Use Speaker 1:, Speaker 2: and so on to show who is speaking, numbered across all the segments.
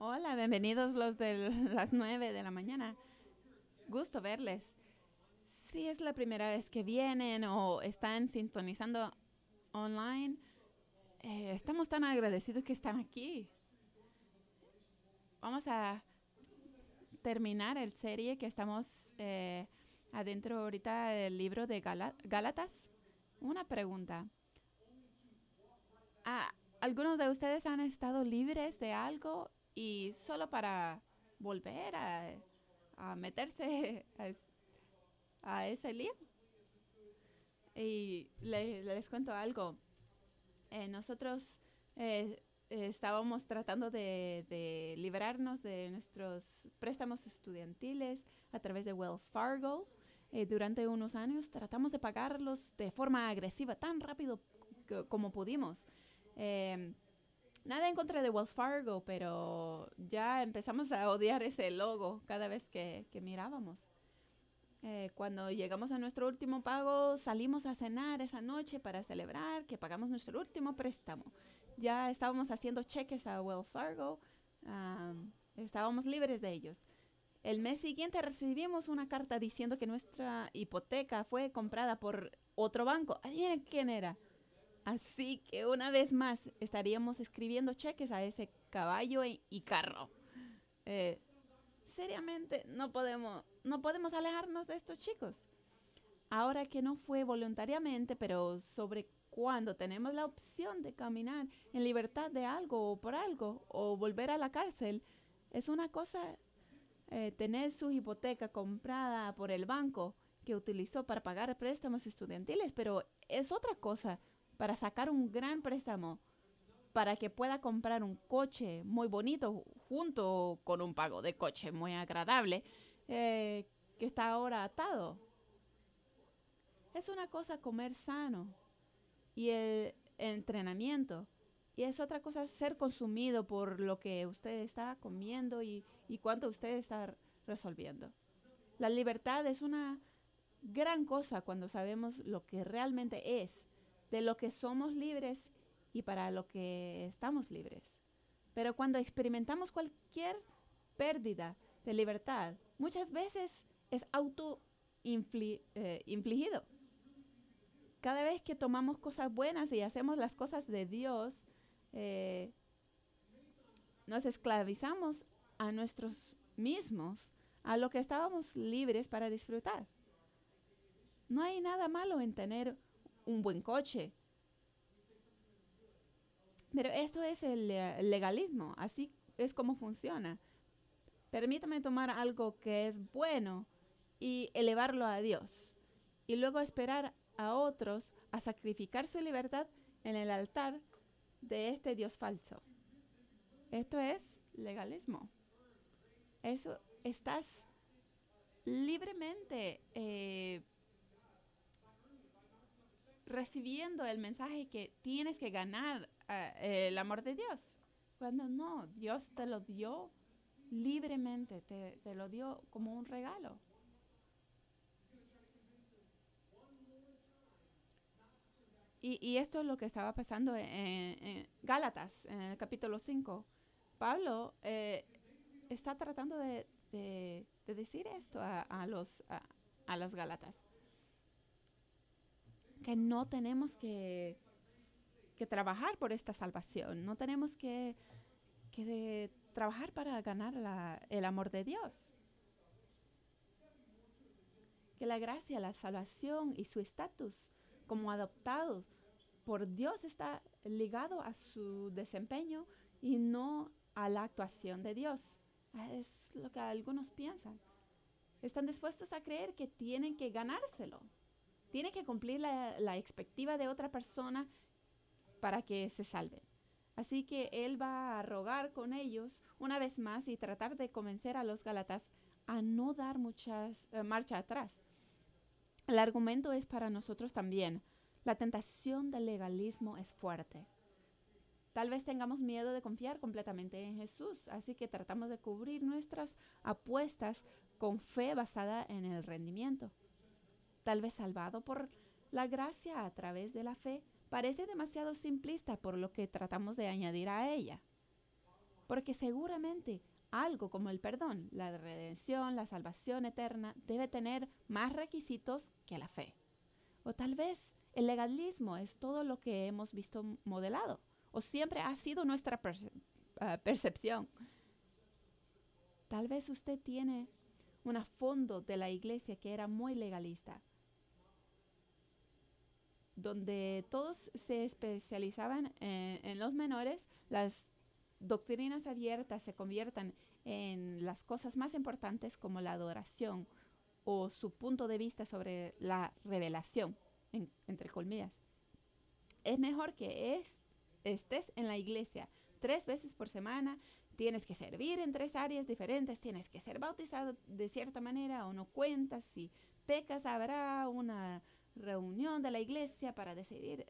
Speaker 1: Hola, bienvenidos los de las 9 de la mañana. Gusto verles. Si es la primera vez que vienen o están sintonizando online, estamos tan agradecidos que están aquí. Vamos a terminar el serie que estamos adentro ahorita del libro de Gálatas. Una pregunta. ¿Algunos de ustedes han estado libres de algo y solo para volver a meterse a ese lío? Y les cuento algo. Nosotros estábamos tratando de librarnos de nuestros préstamos estudiantiles a través de Wells Fargo. Durante unos años tratamos de pagarlos de forma agresiva, tan rápido como pudimos. Eh, Nada en contra de Wells Fargo, pero ya empezamos a odiar ese logo cada vez que mirábamos. Cuando llegamos a nuestro último pago, salimos a cenar esa noche para celebrar que pagamos nuestro último préstamo. Ya estábamos haciendo cheques a Wells Fargo, estábamos libres de ellos. El mes siguiente recibimos una carta diciendo que nuestra hipoteca fue comprada por otro banco. Adivinen quién era. Así que una vez más estaríamos escribiendo cheques a ese caballo y carro. Eh, Seriamente no podemos alejarnos de estos chicos. Ahora que no fue voluntariamente, pero sobre cuando tenemos la opción de caminar en libertad de algo o por algo o volver a la cárcel, es una cosa tener su hipoteca comprada por el banco que utilizó para pagar préstamos estudiantiles, pero es otra cosa para sacar un gran préstamo para que pueda comprar un coche muy bonito junto con un pago de coche muy agradable que está ahora atado. Es una cosa comer sano y el entrenamiento. Y es otra cosa ser consumido por lo que usted está comiendo y cuánto usted está resolviendo. La libertad es una gran cosa cuando sabemos lo que realmente es, de lo que somos libres y para lo que estamos libres. Pero cuando experimentamos cualquier pérdida de libertad, muchas veces es infligido. Cada vez que tomamos cosas buenas y hacemos las cosas de Dios, eh, nos esclavizamos a nosotros mismos, a lo que estábamos libres para disfrutar. No hay nada malo en tener un buen coche, pero esto es el legalismo, así es como funciona. Permítame tomar algo que es bueno y elevarlo a Dios, y luego esperar a otros a sacrificar su libertad en el altar de este Dios falso. Esto es legalismo. Eso estás libremente recibiendo el mensaje que tienes que ganar el amor de Dios. Cuando no, Dios te lo dio libremente, te lo dio como un regalo. Y esto es lo que estaba pasando en Gálatas, en el capítulo 5. Pablo está tratando de decir esto a los Gálatas, que no tenemos que trabajar por esta salvación, no tenemos que trabajar para ganar el amor de Dios. Que la gracia, la salvación y su estatus como adoptados por Dios está ligado a su desempeño y no a la actuación de Dios. Es lo que algunos piensan. Están dispuestos a creer que tienen que ganárselo. Tienen que cumplir la expectativa de otra persona para que se salven. Así que él va a rogar con ellos una vez más y tratar de convencer a los Gálatas a no dar marcha atrás. El argumento es para nosotros también. La tentación del legalismo es fuerte. Tal vez tengamos miedo de confiar completamente en Jesús, así que tratamos de cubrir nuestras apuestas con fe basada en el rendimiento. Tal vez salvado por la gracia a través de la fe parece demasiado simplista por lo que tratamos de añadir a ella. porque seguramente algo como el perdón, la redención, la salvación eterna, debe tener más requisitos que la fe. O tal vez el legalismo es todo lo que hemos visto modelado, o siempre ha sido nuestra percepción. Tal vez usted tiene un fondo de la iglesia que era muy legalista, donde todos se especializaban en los menores, las doctrinas abiertas se conviertan en las cosas más importantes como la adoración o su punto de vista sobre la revelación, entre comillas. Es mejor que estés en la iglesia 3 veces por semana, tienes que servir en 3 áreas diferentes, tienes que ser bautizado de cierta manera o no cuentas, si pecas habrá una reunión de la iglesia para decidir.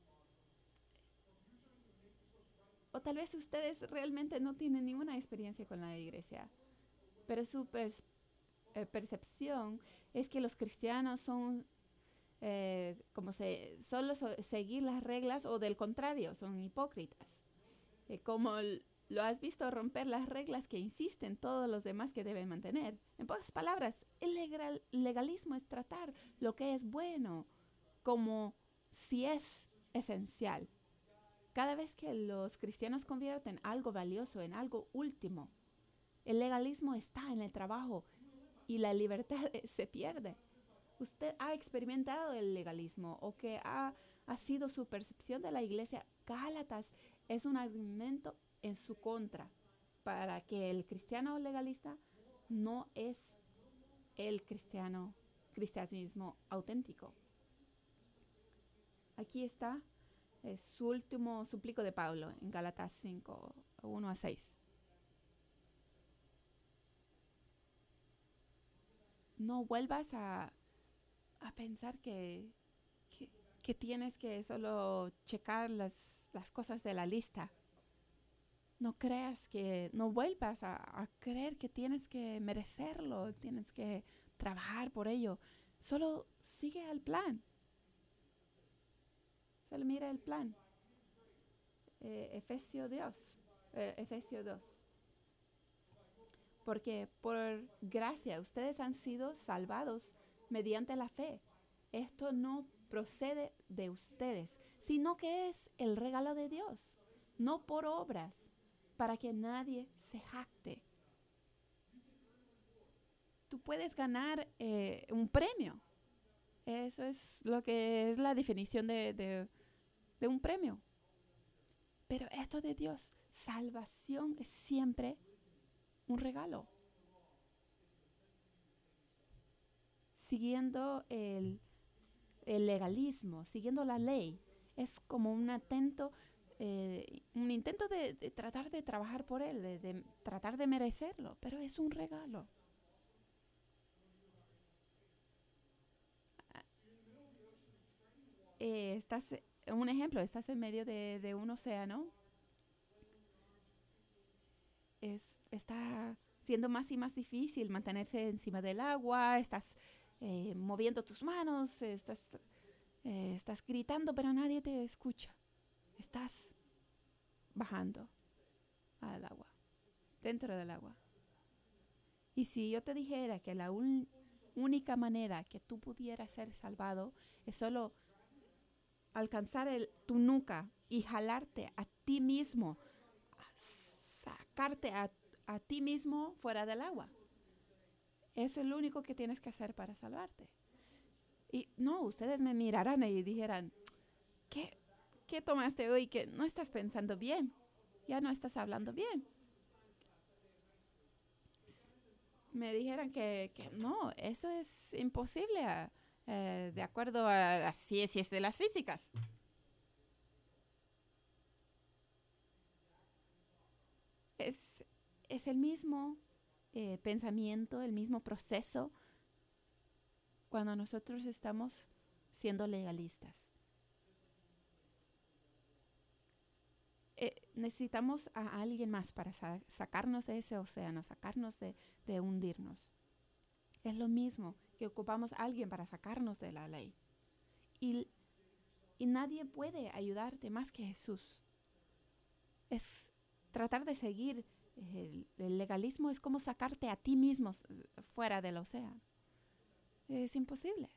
Speaker 1: O tal vez ustedes realmente no tienen ninguna experiencia con la iglesia, pero su percepción es que los cristianos son solo seguir las reglas o del contrario, son hipócritas. Como lo has visto romper las reglas que insisten todos los demás que deben mantener. En pocas palabras, el legalismo es tratar lo que es bueno como si es esencial. Cada vez que los cristianos convierten algo valioso en algo último, el legalismo está en el trabajo y la libertad se pierde. ¿Usted ha experimentado el legalismo o que ha sido su percepción de la iglesia? Gálatas es un argumento en su contra para que el cristiano legalista no es el cristianismo auténtico. Aquí está su último suplico de Pablo en Gálatas 5, 1-6. No vuelvas a pensar que tienes que solo checar las cosas de la lista. No vuelvas a creer que tienes que merecerlo, tienes que trabajar por ello. Solo sigue el plan. Solo mira el plan. Efesios 2. Porque por gracia ustedes han sido salvados mediante la fe. Esto no procede de ustedes, sino que es el regalo de Dios, no por obras, para que nadie se jacte. Tú puedes ganar un premio. Eso es lo que es la definición de un premio. Pero esto de Dios, salvación es siempre un regalo. Siguiendo el legalismo, siguiendo la ley, es como un intento de tratar de trabajar por él, de tratar de merecerlo, pero es un regalo. Un ejemplo, estás en medio de un océano, está siendo más y más difícil mantenerse encima del agua, estás moviendo tus manos, estás gritando, pero nadie te escucha. Estás bajando al agua, dentro del agua. Y si yo te dijera que la única manera que tú pudieras ser salvado es solo alcanzar tu nuca y jalarte a ti mismo, sacarte a ti mismo fuera del agua. Eso es lo único que tienes que hacer para salvarte. Y no, ustedes me mirarán y dijeran, ¿qué tomaste hoy? Que no estás pensando bien, ya no estás hablando bien. Me dijeran que no, eso es imposible de acuerdo a las ciencias de las físicas. Es el mismo pensamiento, el mismo proceso cuando nosotros estamos siendo legalistas. Necesitamos a alguien más para sacarnos de ese océano, sacarnos de hundirnos. Es lo mismo que ocupamos a alguien para sacarnos de la ley. Y nadie puede ayudarte más que Jesús. Es tratar de seguir El legalismo es como sacarte a ti mismo fuera del océano. Es imposible.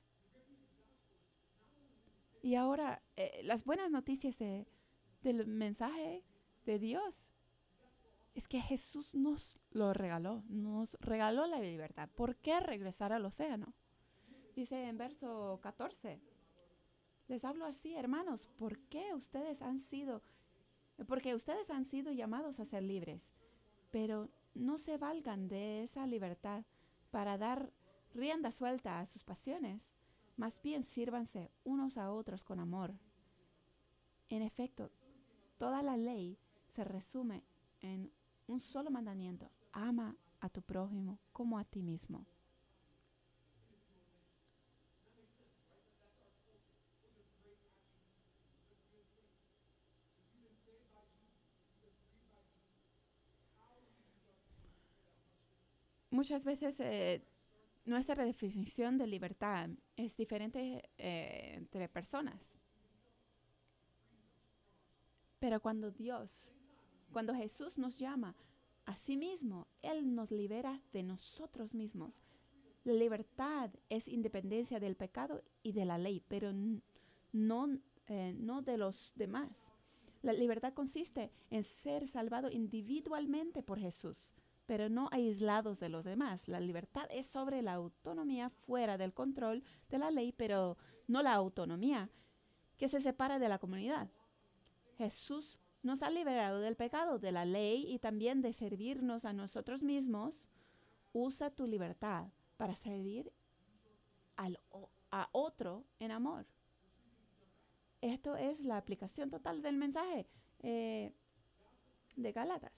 Speaker 1: Y ahora, las buenas noticias del mensaje de Dios es que Jesús nos regaló la libertad. ¿Por qué regresar al océano? Dice en verso 14, les hablo así, hermanos, porque ustedes han sido llamados a ser libres, pero no se valgan de esa libertad para dar rienda suelta a sus pasiones. Más bien sírvanse unos a otros con amor. En efecto, toda la ley se resume en un solo mandamiento: ama a tu prójimo como a ti mismo. Muchas veces nuestra definición de libertad es diferente entre personas. Pero cuando Jesús nos llama a sí mismo, Él nos libera de nosotros mismos. La libertad es independencia del pecado y de la ley, pero no de los demás. La libertad consiste en ser salvado individualmente por Jesús, pero no aislados de los demás. La libertad es sobre la autonomía fuera del control de la ley, pero no la autonomía que se separa de la comunidad. Jesús nos ha liberado del pecado, de la ley y también de servirnos a nosotros mismos. Usa tu libertad para servir a otro en amor. Esto es la aplicación total del mensaje de Gálatas.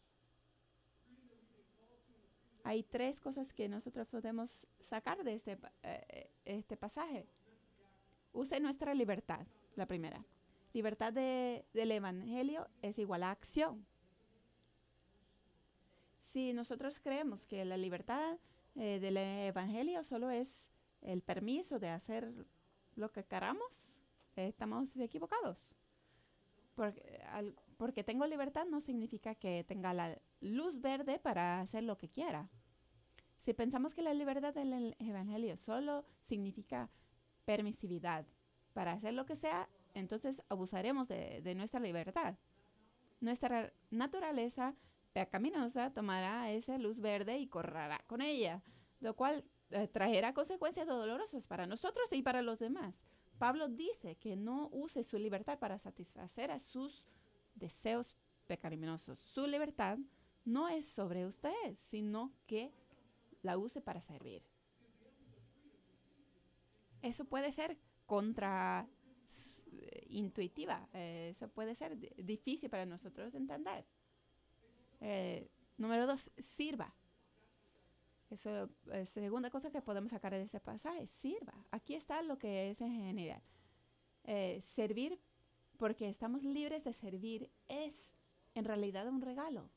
Speaker 1: Hay 3 cosas que nosotros podemos sacar de este pasaje. Use nuestra libertad, la primera. Libertad del Evangelio es igual a acción. Si nosotros creemos que la libertad del Evangelio solo es el permiso de hacer lo que queramos, estamos equivocados. Porque tengo libertad no significa que tenga la luz verde para hacer lo que quiera. Si pensamos que la libertad del Evangelio solo significa permisividad para hacer lo que sea, entonces abusaremos de nuestra libertad. Nuestra naturaleza pecaminosa tomará esa luz verde y correrá con ella, lo cual traerá consecuencias dolorosas para nosotros y para los demás. Pablo dice que no use su libertad para satisfacer a sus deseos pecaminosos. Su libertad no es sobre usted, sino que la use para servir. Eso puede ser intuitiva. Eso puede ser difícil para nosotros de entender. Número 2, sirva. Eso es segunda cosa que podemos sacar de ese pasaje. Sirva. Aquí está lo que es en general. Servir, porque estamos libres de servir, es en realidad un regalo.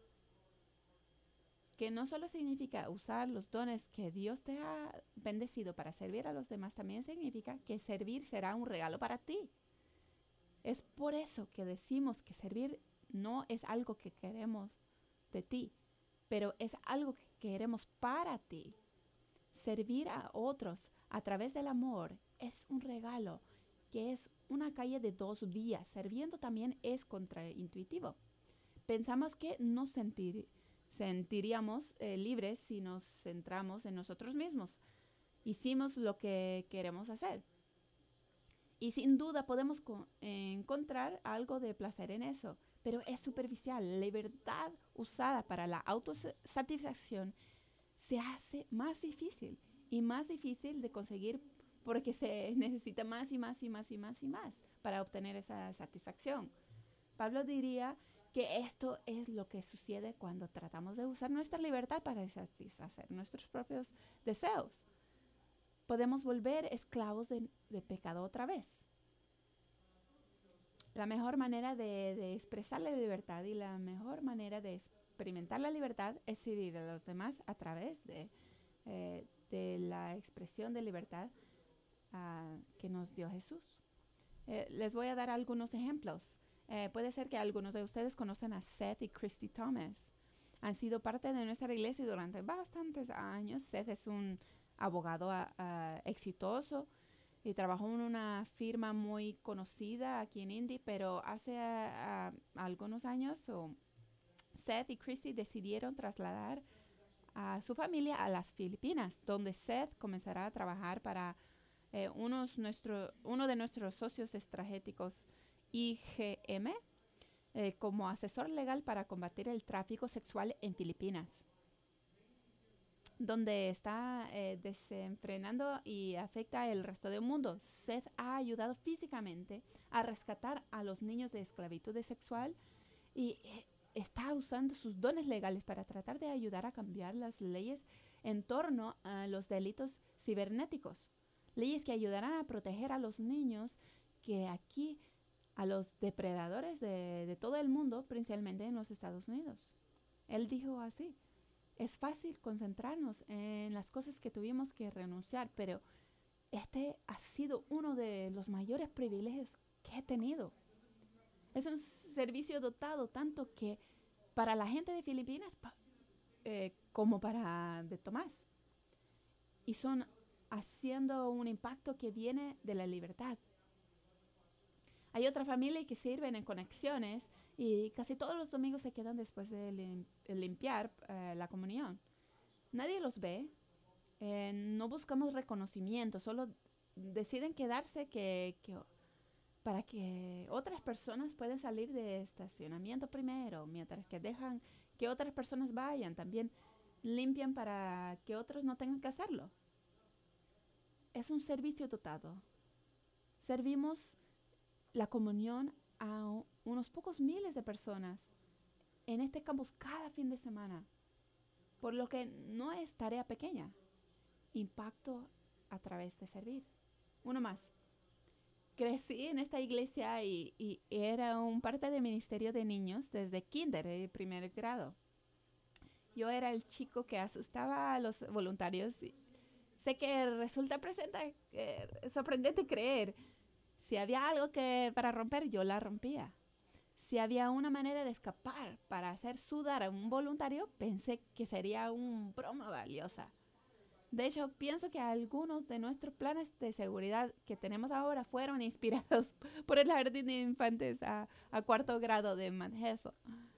Speaker 1: Que no solo significa usar los dones que Dios te ha bendecido para servir a los demás, también significa que servir será un regalo para ti. Es por eso que decimos que servir no es algo que queremos de ti, pero es algo que queremos para ti. Servir a otros a través del amor es un regalo, que es una calle de 2 vías. Sirviendo también es contraintuitivo. Pensamos que nos sentiríamos libres si nos centramos en nosotros mismos. Hicimos lo que queremos hacer. Y sin duda podemos encontrar algo de placer en eso, pero es superficial. La libertad usada para la autosatisfacción se hace más difícil de conseguir porque se necesita más y más y más y más y más para obtener esa satisfacción. Pablo diría que esto es lo que sucede cuando tratamos de usar nuestra libertad para satisfacer nuestros propios deseos. Podemos volver esclavos de pecado otra vez. La mejor manera de expresar la libertad y la mejor manera de experimentar la libertad es servir a los demás a través de la expresión de libertad que nos dio Jesús. Les voy a dar algunos ejemplos. Puede ser que algunos de ustedes conocen a Seth y Christy Thomas. han sido parte de nuestra iglesia durante bastantes años. Seth es un abogado exitoso y trabajó en una firma muy conocida aquí en Indy, pero hace algunos años Seth y Christy decidieron trasladar a su familia a las Filipinas, donde Seth comenzará a trabajar para uno de nuestros socios estratégicos, IGM, como asesor legal para combatir el tráfico sexual en Filipinas, donde está desenfrenando y afecta el resto del mundo. Seth ha ayudado físicamente a rescatar a los niños de esclavitud sexual y está usando sus dones legales para tratar de ayudar a cambiar las leyes en torno a los delitos cibernéticos. Leyes que ayudarán a proteger a los niños que aquí, a los depredadores de todo el mundo, principalmente en los Estados Unidos. Él dijo así: es fácil concentrarnos en las cosas que tuvimos que renunciar, pero este ha sido uno de los mayores privilegios que he tenido. Es un servicio dotado tanto que para la gente de Filipinas como para de Tomás. Y son haciendo un impacto que viene de la libertad. Hay otra familia que sirven en conexiones y casi todos los domingos se quedan después de limpiar la comunión. Nadie los ve, no buscamos reconocimiento, solo deciden quedarse para que otras personas puedan salir de estacionamiento primero, mientras que dejan que otras personas vayan. También limpian para que otros no tengan que hacerlo. Es un servicio dotado. Servimos la comunión a unos pocos miles de personas en este campus cada fin de semana, por lo que no es tarea pequeña. Impacto a través de servir. Uno más. Crecí en esta iglesia y era un parte del ministerio de niños desde kinder, el primer grado. Yo era el chico que asustaba a los voluntarios. Sé que resulta sorprendente creer. Si había algo para romper, yo la rompía. Si había una manera de escapar para hacer sudar a un voluntario, pensé que sería una broma valiosa. De hecho, pienso que algunos de nuestros planes de seguridad que tenemos ahora fueron inspirados por el jardín de infantes a cuarto grado de Manhasset,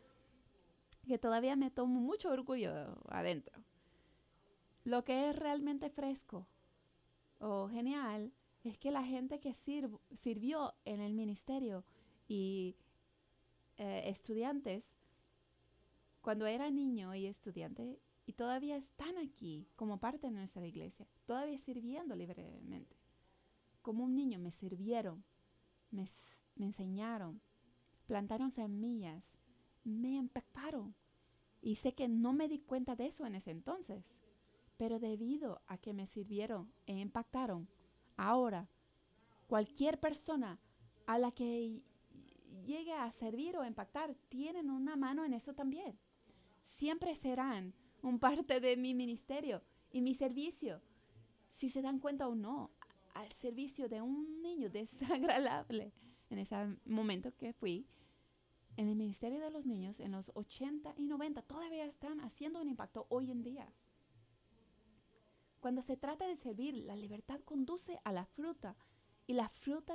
Speaker 1: que todavía me tomo mucho orgullo adentro. Lo que es realmente fresco o genial es que la gente que sirvió en el ministerio y estudiantes, cuando era niño y estudiante, y todavía están aquí como parte de nuestra iglesia, todavía sirviendo libremente. Como un niño me sirvieron, me enseñaron, plantaron semillas, me impactaron. Y sé que no me di cuenta de eso en ese entonces, pero debido a que me sirvieron e impactaron, ahora cualquier persona a la que llegue a servir o impactar tienen una mano en eso también. Siempre serán un parte de mi ministerio y mi servicio, si se dan cuenta o no, al servicio de un niño desagradable. En ese momento que fui en el ministerio de los niños, en los 80 y 90, todavía están haciendo un impacto hoy en día. Cuando se trata de servir, la libertad conduce a la fruta y la fruta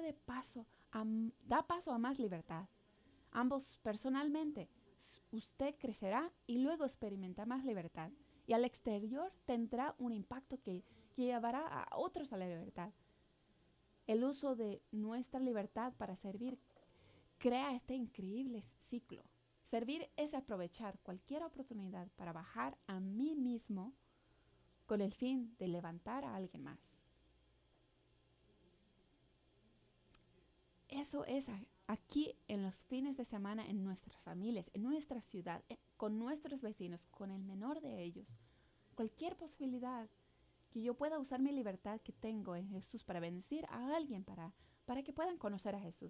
Speaker 1: da paso a más libertad. Ambos personalmente, usted crecerá y luego experimenta más libertad. Y al exterior tendrá un impacto que llevará a otros a la libertad. El uso de nuestra libertad para servir crea este increíble ciclo. Servir es aprovechar cualquier oportunidad para bajar a mí mismo con el fin de levantar a alguien más. Eso es aquí en los fines de semana, en nuestras familias, en nuestra ciudad, con nuestros vecinos, con el menor de ellos. Cualquier posibilidad que yo pueda usar mi libertad que tengo en Jesús para bendecir a alguien, para que puedan conocer a Jesús.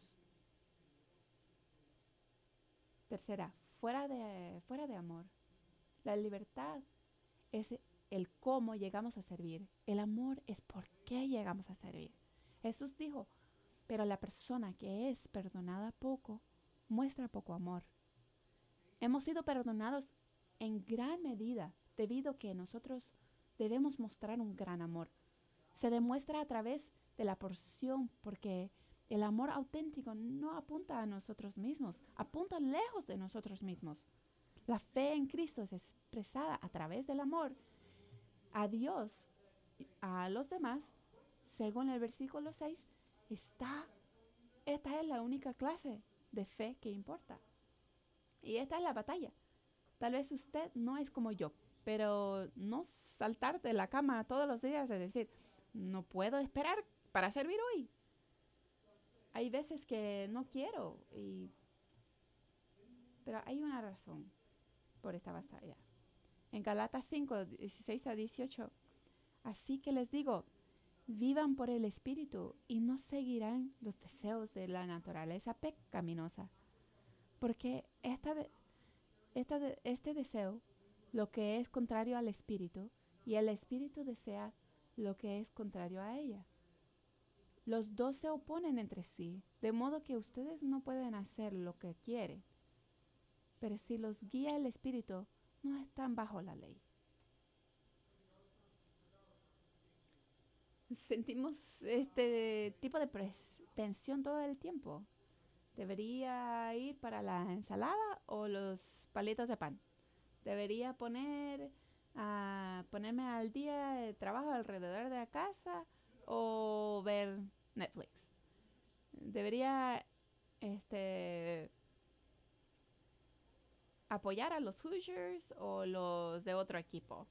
Speaker 1: Tercera, fuera de amor. La libertad es el cómo llegamos a servir. El amor es por qué llegamos a servir. Jesús dijo: pero la persona que es perdonada poco, muestra poco amor. Hemos sido perdonados en gran medida debido a que nosotros debemos mostrar un gran amor. Se demuestra a través de la porción porque el amor auténtico no apunta a nosotros mismos, apunta lejos de nosotros mismos. La fe en Cristo es expresada a través del amor a Dios, a los demás, según el versículo 6, esta es la única clase de fe que importa. Y esta es la batalla. Tal vez usted no es como yo, pero no saltar de la cama todos los días y decir, no puedo esperar para servir hoy. Hay veces que no quiero, pero hay una razón por esta batalla. En Galatas 5, 16 a 18, así que les digo, vivan por el Espíritu y no seguirán los deseos de la naturaleza pecaminosa, porque este deseo, lo que es contrario al Espíritu, y el Espíritu desea lo que es contrario a ella. Los dos se oponen entre sí, de modo que ustedes no pueden hacer lo que quieren. Pero si los guía el Espíritu, no están bajo la ley. Sentimos este tipo de tensión todo el tiempo. ¿Debería ir para la ensalada o los palitos de pan? ¿Debería ponerme al día de trabajo alrededor de la casa o ver Netflix? ¿Debería apoyar a los Hoosiers o los de otro equipo?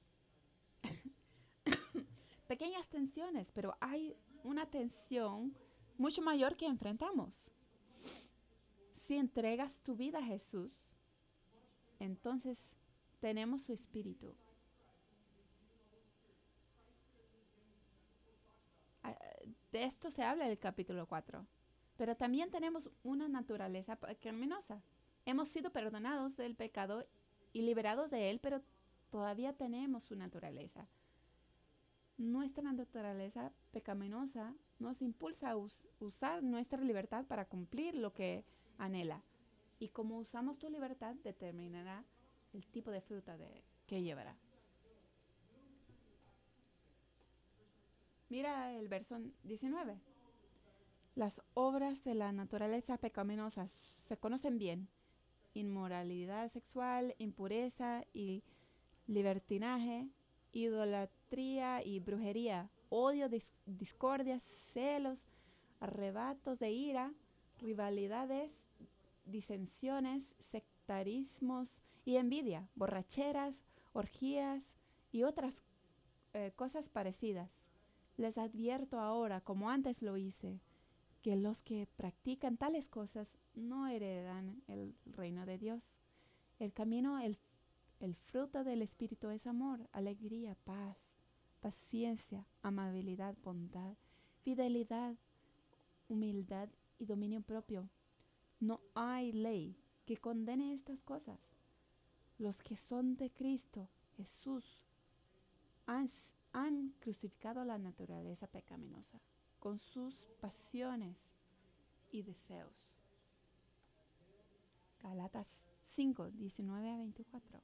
Speaker 1: Pequeñas tensiones, pero hay una tensión mucho mayor que enfrentamos. Si entregas tu vida a Jesús, entonces tenemos su espíritu. De esto se habla en el capítulo 4. Pero también tenemos una naturaleza pecaminosa. Hemos sido perdonados del pecado y liberados de él, pero todavía tenemos su naturaleza. Nuestra naturaleza pecaminosa nos impulsa a usar nuestra libertad para cumplir lo que anhela. Y como usamos tu libertad, determinará el tipo de fruta que llevará. Mira el verso 19. Las obras de la naturaleza pecaminosa se conocen bien: inmoralidad sexual, impureza y libertinaje, idolatría y brujería, odio, discordia, celos, arrebatos de ira, rivalidades, disensiones, sectarismos y envidia, borracheras, orgías y otras cosas parecidas. Les advierto ahora, como antes lo hice, que los que practican tales cosas no heredan el reino de Dios. El camino, el fruto del Espíritu es amor, alegría, paz, paciencia, amabilidad, bondad, fidelidad, humildad y dominio propio. No hay ley que condene estas cosas. Los que son de Cristo Jesús han crucificado la naturaleza pecaminosa con sus pasiones y deseos. Galatas 5, 19 a 24.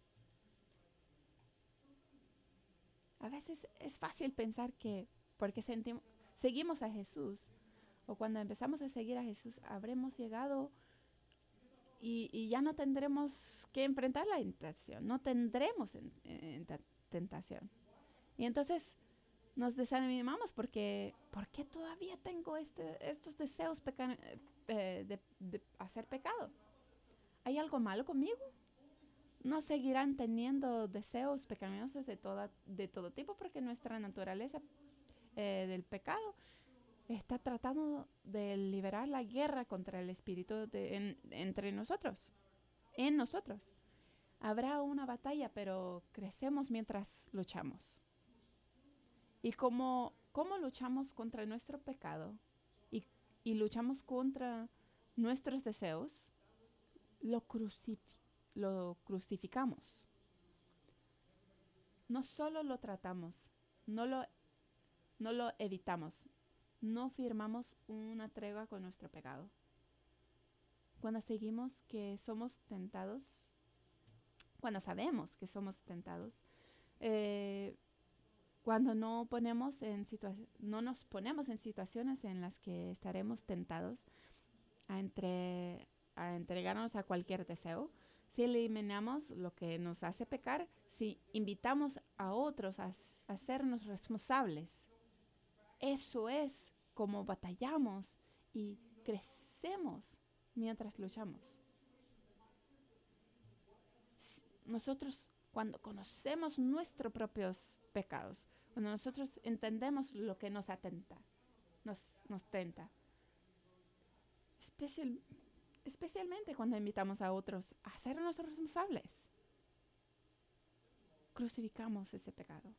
Speaker 1: A veces es fácil pensar que porque seguimos a Jesús, o cuando empezamos a seguir a Jesús, habremos llegado y ya no tendremos que enfrentar la tentación, no tendremos tentación. Y entonces nos desanimamos porque ¿por qué todavía tengo estos deseos de hacer pecado? ¿Hay algo malo conmigo? No seguirán teniendo deseos pecaminosos de todo tipo porque nuestra naturaleza del pecado está tratando de liberar la guerra contra el espíritu entre nosotros, en nosotros. Habrá una batalla, pero crecemos mientras luchamos. Y cómo luchamos contra nuestro pecado y luchamos contra nuestros deseos, lo crucificamos. No solo lo tratamos, no lo evitamos, no firmamos una tregua con nuestro pecado. Cuando seguimos que somos tentados, cuando sabemos que somos tentados, eh, cuando no nos ponemos en situaciones en las que estaremos tentados a entregarnos a cualquier deseo, si eliminamos lo que nos hace pecar, si invitamos a otros a hacernos responsables, eso es como batallamos y crecemos mientras luchamos. Nosotros, cuando conocemos nuestros propios pecados, cuando nosotros entendemos lo que nos atenta, nos tenta, especialmente cuando invitamos a otros a hacernos responsables, crucificamos ese pecado.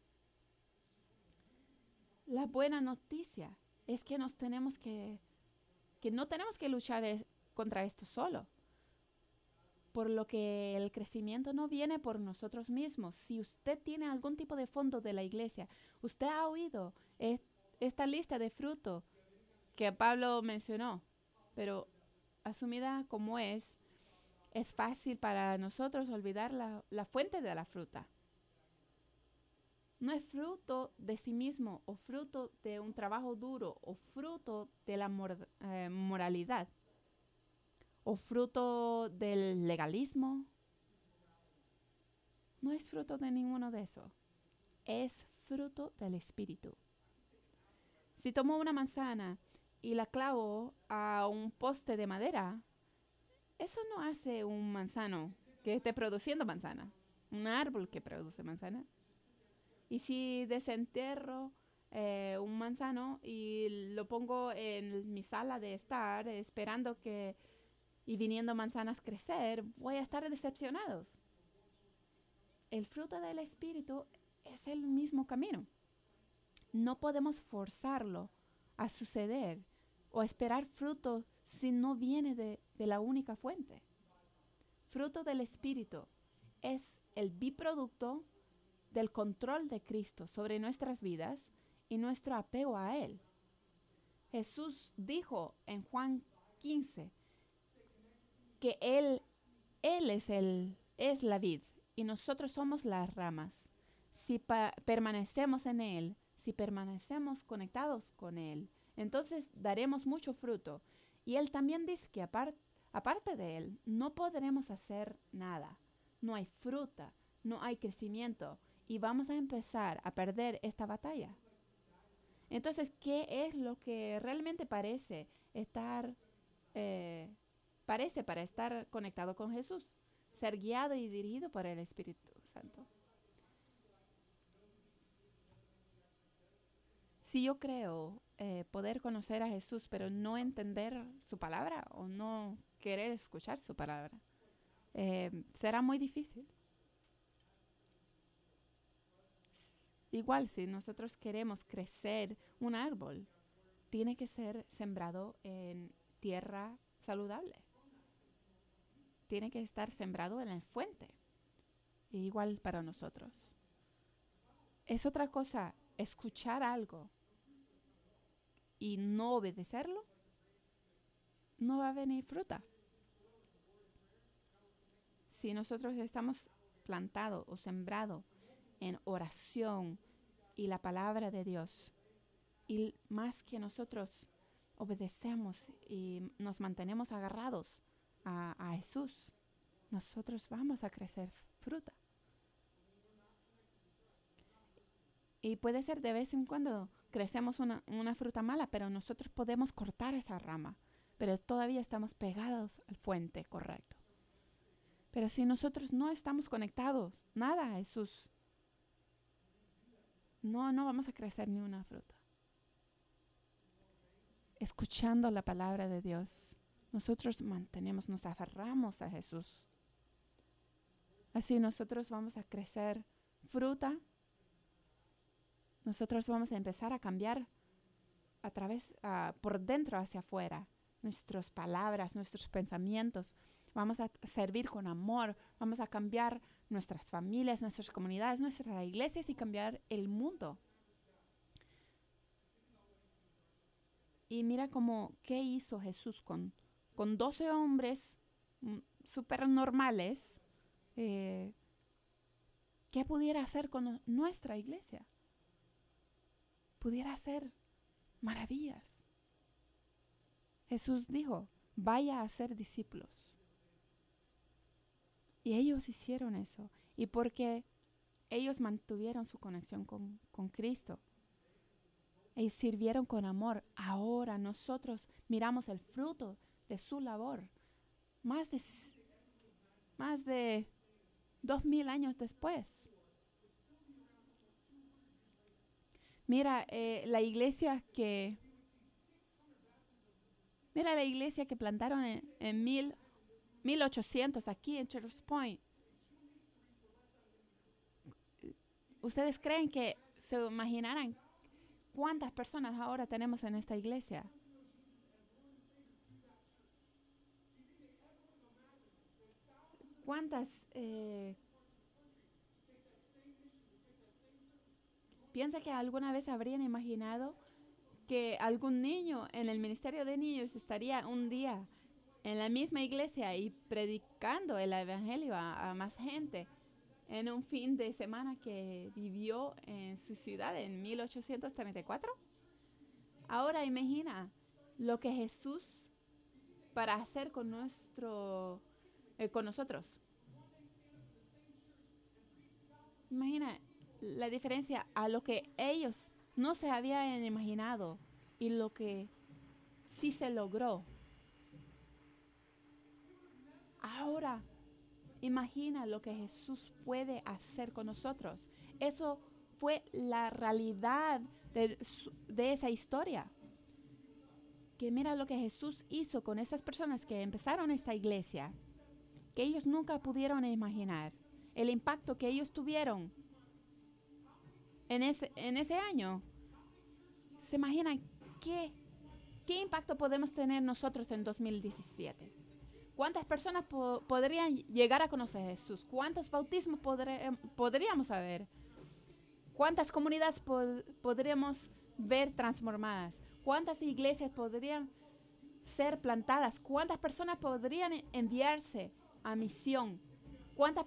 Speaker 1: La buena noticia es que no tenemos que luchar contra esto solo. Por lo que el crecimiento no viene por nosotros mismos. Si usted tiene algún tipo de fondo de la iglesia, usted ha oído esta lista de fruto que Pablo mencionó, pero asumida como es fácil para nosotros olvidar la fuente de la fruta. No es fruto de sí mismo o fruto de un trabajo duro o fruto de la moralidad o fruto del legalismo. No es fruto de ninguno de eso. Es fruto del Espíritu. Si tomo una manzana y la clavo a un poste de madera, eso no hace un manzano que esté produciendo manzana, un árbol que produce manzana. Y si desenterro un manzano y lo pongo en mi sala de estar esperando y viniendo manzanas crecer, voy a estar decepcionados. El fruto del Espíritu es el mismo camino. No podemos forzarlo a suceder o esperar fruto si no viene de la única fuente. Fruto del Espíritu es el biproducto del control de Cristo sobre nuestras vidas y nuestro apego a Él. Jesús dijo en Juan 15 que Él es la vid y nosotros somos las ramas. Si permanecemos en Él, si permanecemos conectados con Él, entonces daremos mucho fruto. Y Él también dice que aparte de Él, no podremos hacer nada. No hay fruta, no hay crecimiento y vamos a empezar a perder esta batalla. Entonces, ¿qué es lo que realmente parece para estar conectado con Jesús? Ser guiado y dirigido por el Espíritu Santo. Si yo creo poder conocer a Jesús, pero no entender su palabra o no querer escuchar su palabra, será muy difícil. Igual, si nosotros queremos crecer un árbol, tiene que ser sembrado en tierra saludable. Tiene que estar sembrado en la fuente. Igual para nosotros. Es otra cosa escuchar algo y no obedecerlo. No va a venir fruta. Si nosotros estamos plantados o sembrados en oración y la palabra de Dios, y más que nosotros obedecemos y nos mantenemos agarrados a Jesús, nosotros vamos a crecer fruta. Y puede ser de vez en cuando crecemos una fruta mala, pero nosotros podemos cortar esa rama, pero todavía estamos pegados al fuente correcto. Pero si nosotros no estamos conectados nada a Jesús, no vamos a crecer ni una fruta. Escuchando la palabra de Dios, nosotros nos aferramos a Jesús. Así nosotros vamos a crecer fruta. Nosotros vamos a empezar a cambiar por dentro hacia afuera. Nuestras palabras, nuestros pensamientos. Vamos a servir con amor. Vamos a cambiar nuestras familias, nuestras comunidades, nuestras iglesias y cambiar el mundo. Y mira qué hizo Jesús con 12 hombres súper normales, ¿Qué pudiera hacer con nuestra iglesia? Pudiera hacer maravillas. Jesús dijo, vaya a ser discípulos. Y ellos hicieron eso. Y porque ellos mantuvieron su conexión con Cristo, ellos sirvieron con amor. Ahora nosotros miramos el fruto de su labor. Más de 2000 años después. Mira la iglesia que plantaron en 1800 aquí en Traders Point. ¿Ustedes creen que se imaginarán cuántas personas ahora tenemos en esta iglesia? ¿Cuántas? ¿Piensa que alguna vez habrían imaginado que algún niño en el ministerio de niños estaría un día en la misma iglesia y predicando el evangelio a más gente en un fin de semana que vivió en su ciudad en 1834? Ahora imagina lo que Jesús para hacer con nosotros. Imagina la diferencia a lo que ellos no se habían imaginado y lo que sí se logró. Ahora, imagina lo que Jesús puede hacer con nosotros. Eso fue la realidad de esa historia. Que mira lo que Jesús hizo con esas personas que empezaron esta iglesia, que ellos nunca pudieron imaginar. El impacto que ellos tuvieron en ese año. ¿Se imaginan qué impacto podemos tener nosotros en 2017? ¿Cuántas personas podrían llegar a conocer a Jesús? ¿Cuántos bautismos podríamos haber? ¿Cuántas comunidades podríamos ver transformadas? ¿Cuántas iglesias podrían ser plantadas? ¿Cuántas personas podrían enviarse a misión? ¿Cuánto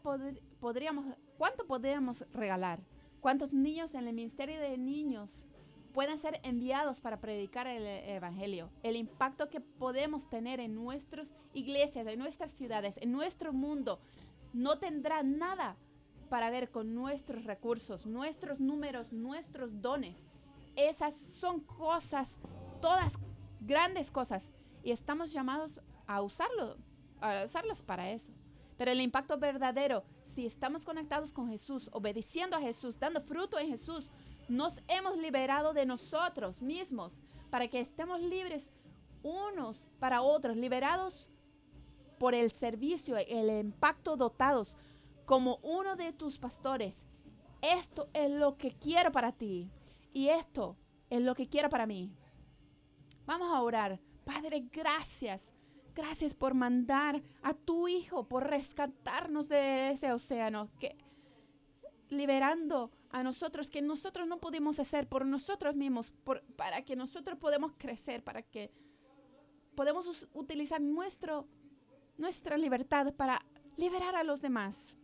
Speaker 1: podríamos regalar? ¿Cuántos niños en el ministerio de niños pueden ser enviados para predicar el evangelio? El impacto que podemos tener en nuestras iglesias, en nuestras ciudades, en nuestro mundo, no tendrá nada para ver con nuestros recursos, nuestros números, nuestros dones. Esas son cosas, todas grandes cosas, y estamos llamados a usarlas para eso. Pero el impacto verdadero, si estamos conectados con Jesús, obedeciendo a Jesús, dando fruto en Jesús, nos hemos liberado de nosotros mismos para que estemos libres unos para otros, liberados por el servicio, el impacto, dotados como uno de tus pastores. Esto es lo que quiero para ti y esto es lo que quiero para mí. Vamos a orar. Padre, gracias. Gracias por mandar a tu Hijo, por rescatarnos de ese océano, liberando a nosotros, que nosotros no pudimos hacer por nosotros mismos, para que nosotros podamos crecer, para que podamos utilizar nuestra libertad para liberar a los demás.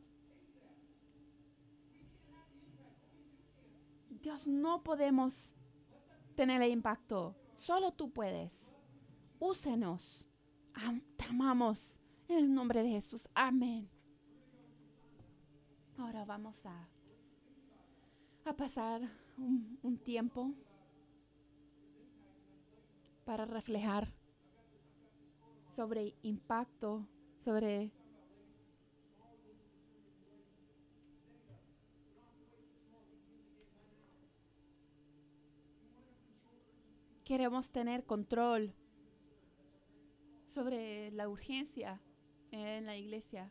Speaker 1: Dios, no podemos tener el impacto, solo tú puedes. Úsenos. Te amamos en el nombre de Jesús. Amén. Ahora vamos a pasar un tiempo para reflejar sobre impacto, sobre queremos tener control sobre la urgencia en la iglesia.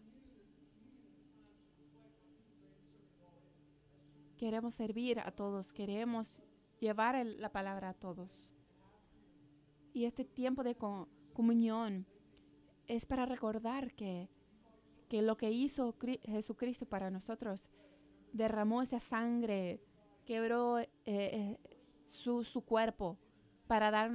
Speaker 1: Queremos servir a todos, queremos llevar la palabra a todos. Y este tiempo de comunión es para recordar que lo que hizo Jesucristo para nosotros, derramó esa sangre, quebró su cuerpo para darnos